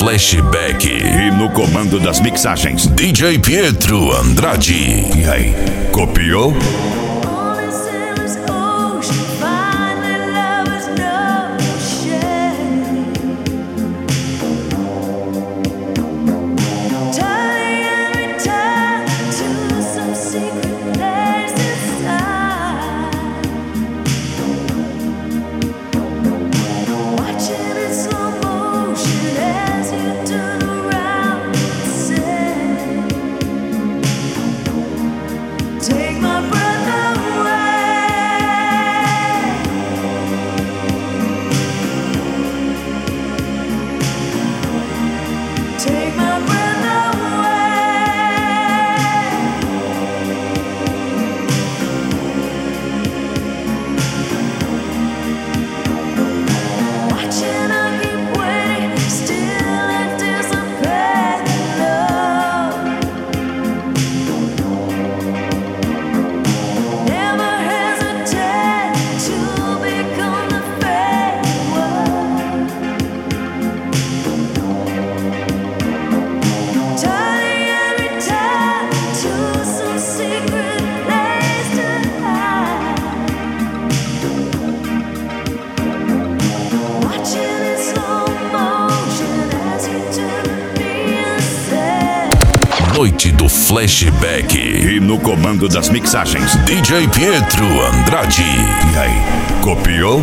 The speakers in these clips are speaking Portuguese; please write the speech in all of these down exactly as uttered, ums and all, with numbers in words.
Flashback. E no comando das mixagens, D J Pietro Andrade. E aí, copiou? Noite do Flashback. E no comando das mixagens, D J Pietro Andrade. E aí, copiou?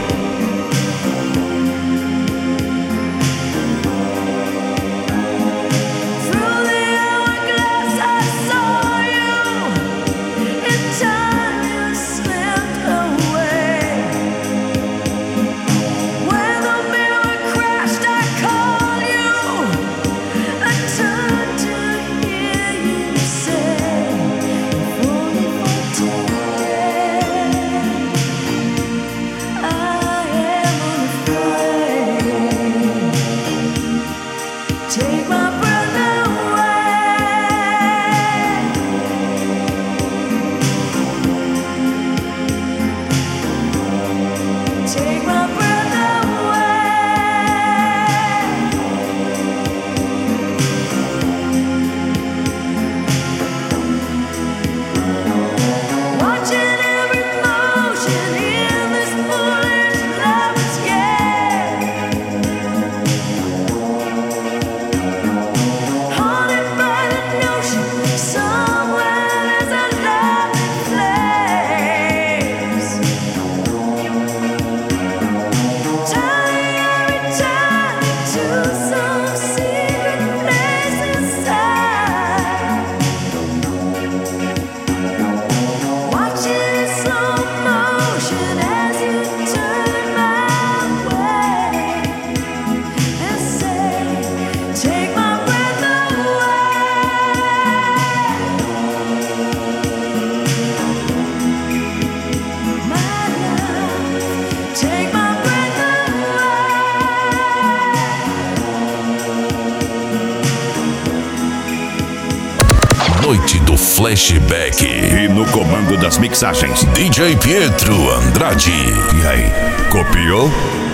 Noite do Flashback. E no comando das mixagens, D J Pietro Andrade. E aí, copiou?